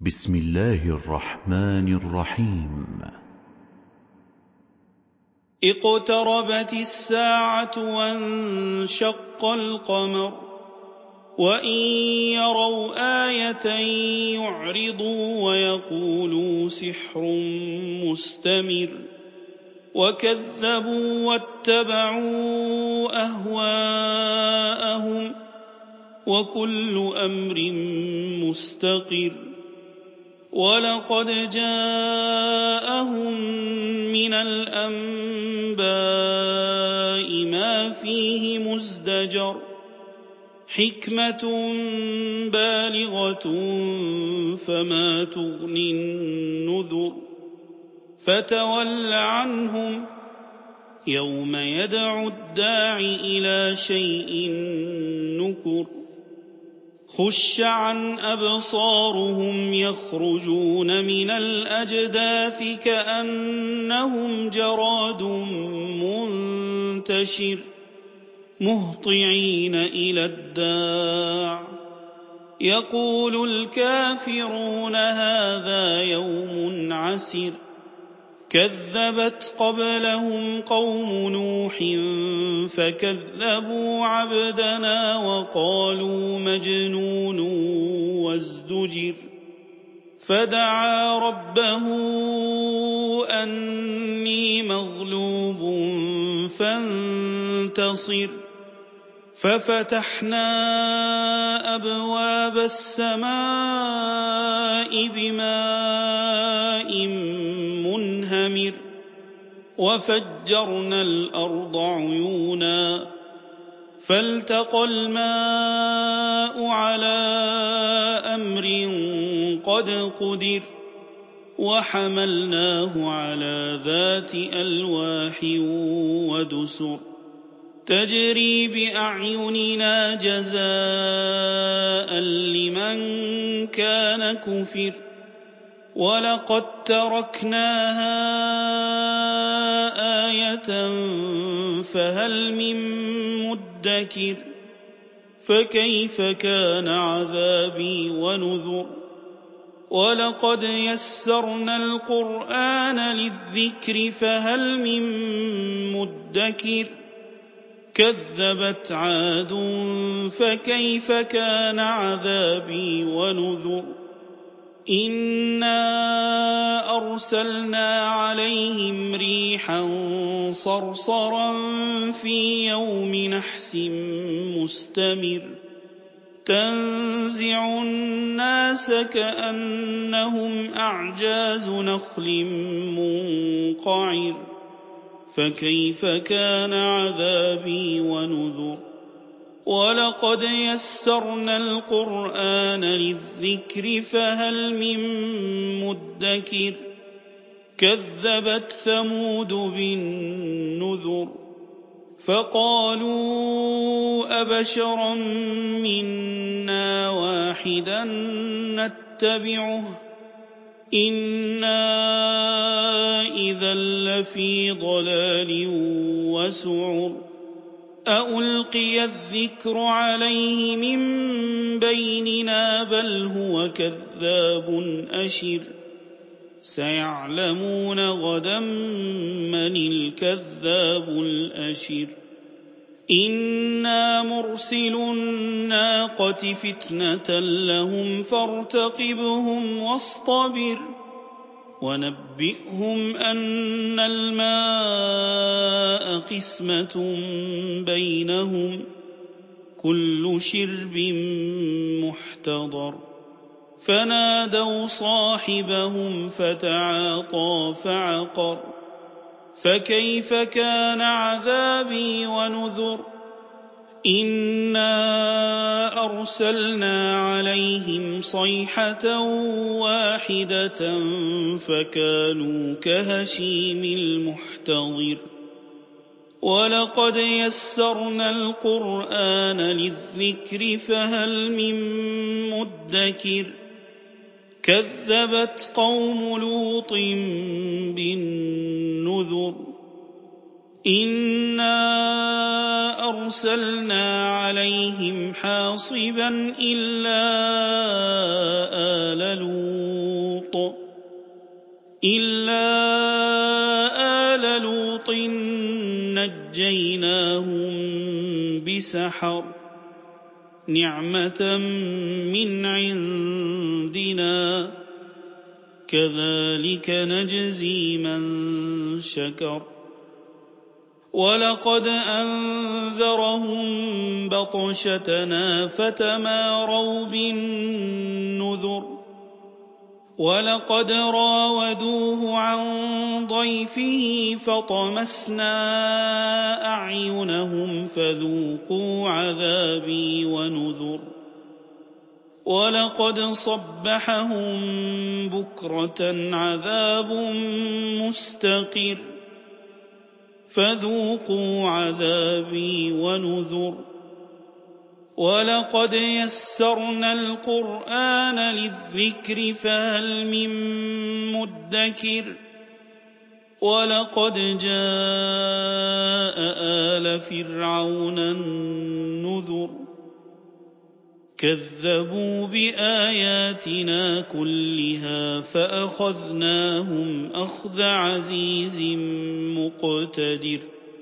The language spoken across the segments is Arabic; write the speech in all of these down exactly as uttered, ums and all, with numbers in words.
بسم الله الرحمن الرحيم. اقتربت الساعة وانشق القمر وإن يروا آية يعرضوا ويقولوا سحر مستمر وكذبوا واتبعوا أهواءهم وكل أمر مستقر ولقد جاءهم من الأنباء ما فيه مزدجر حكمة بالغة فما تغني النذر فتول عنهم يوم يدعو الداع إلى شيء نكر خش عن أبصارهم يخرجون من الأجداث كأنهم جراد منتشر مهطعين إلى الداع يقول الكافرون هذا يوم عسر كذبت قبلهم قوم نوح فكذبوا عبدنا وقالوا مجنون وازدجر فدعا ربه أني مغلوب فانتصر ففتحنا أبواب السماء بماء منهمر وفجرنا الأرض عيونا فالتقى الماء على أمر قد قدر وحملناه على ذات ألواح ودسر تجري بأعيننا جزاء لمن كان كفر ولقد تركناها آية فهل من مدكر فكيف كان عذابي ونذر ولقد يسرنا القرآن للذكر فهل من مدكر كذبت عاد فكيف كان عذابي ونذر إنا أرسلنا عليهم ريحا صرصرا في يوم نحس مستمر تنزع الناس كأنهم أعجاز نخل منقعر فكيف كان عذابي ونذر ولقد يسرنا القرآن للذكر فهل من مدكر كذبت ثمود بالنذر فقالوا أبشرا منا واحدا نتبعه إنا إذا لفي ضلال وسعر أألقي الذكر عليه من بيننا بل هو كذاب أشر سيعلمون غدا من الكذاب الأشر إنا مرسل الناقة فتنة لهم فارتقبهم واصطبر ونبئهم أن الماء قسمة بينهم كل شرب محتضر فنادوا صاحبهم فتعاطى فعقر فكيف كان عذابي ونذر إنا أرسلنا عليهم صيحة واحدة فكانوا كهشيم المحتضر ولقد يسرنا القرآن للذكر فهل من مدكر كذبت قوم لوط بالنذر إِنَّا أَرْسَلْنَا عَلَيْهِمْ حَاصِبًا إِلَّا آلَ لُوطٍ إِلَّا آلَ لُوطٍ نَجَّيْنَاهُم بِسَحَرٍ نِّعْمَةً مِّنْ عِندِنَا ۚ كَذَٰلِكَ نَجْزِي مَن شَكَرَ وَلَقَدْ أَنذَرَهُم بَطْشَتَنَا فَتَمَارَوْا بِالنُّذُرِ وَلَقَدْ رَاوَدُوهُ عَن ضَيْفِهِ فَطَمَسْنَا أَعْيُنَهُمْ فَذُوقُوا عَذَابِي وَنُذُرِ وَلَقَدْ صَبَّحَهُم بُكْرَةً عَذَابٌ مُّسْتَقِرٌّ فَذُوقُوا عَذَابِي وَنُذُرِ وَلَقَدْ يَسَّرْنَا الْقُرْآنَ لِلذِّكْرِ فَهَلْ مِن مُّدَّكِرٍ وَلَقَدْ جَاءَ آلَ فِرْعَوْنَ النُّذُرُ كَذَّبُوا بِآيَاتِنَا كُلِّهَا فَأَخَذْنَاهُمْ أَخْذَ عَزِيزٍ مُّقْتَدِرٍ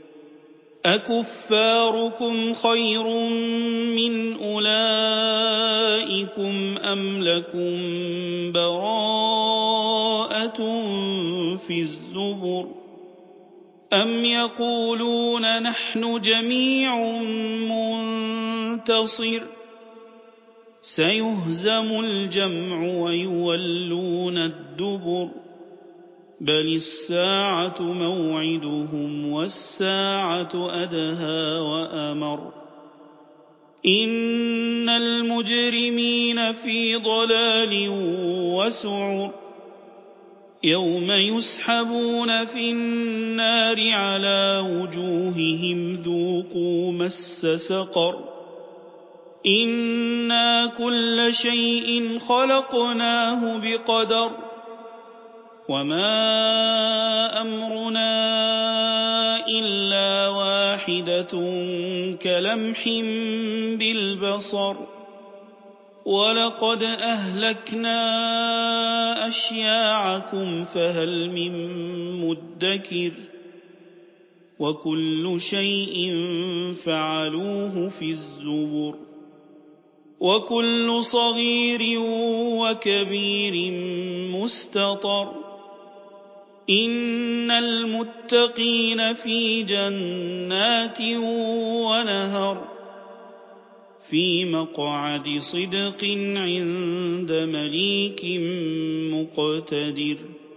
أَكُفَّارُكُمْ خَيْرٌ مِّنْ أُولَٰئِكُمْ أَمْ لَكُم بَرَاءَةٌ فِي الزُّبُرِ أَمْ يَقُولُونَ نَحْنُ جَمِيعٌ مُّنتَصِرٌ سَيُهْزَمُ الْجَمْعُ وَيُوَلُّونَ الدُّبُرَ بَلِ السَّاعَةُ مَوْعِدُهُمْ وَالسَّاعَةُ أَدْهَىٰ وَأَمَرُّ إِنَّ الْمُجْرِمِينَ فِي ضَلَالٍ وَسُعُرٍ يَوْمَ يُسْحَبُونَ فِي النَّارِ عَلَىٰ وُجُوهِهِمْ ذُوقُوا مَسَّ سَقَرَ إِنَّا كُلَّ شَيْءٍ خَلَقْنَاهُ بِقَدَرٍ وَمَا أَمْرُنَا إِلَّا وَاحِدَةٌ كَلَمْحٍ بِالْبَصَرِ وَلَقَدْ أَهْلَكْنَا أَشْيَاعَكُمْ فَهَلْ مِن مُّدَّكِرٍ وَكُلُّ شَيْءٍ فَعَلُوهُ فِي الزُّبُرِ وَكُلُّ صَغِيرٍ وَكَبِيرٍ مُّسْتَطَرٍ إِنَّ الْمُتَّقِينَ فِي جَنَّاتٍ وَنَهَرٍ فِي مَقْعَدِ صِدْقٍ عِندَ مَلِيكٍ مُّقْتَدِرٍ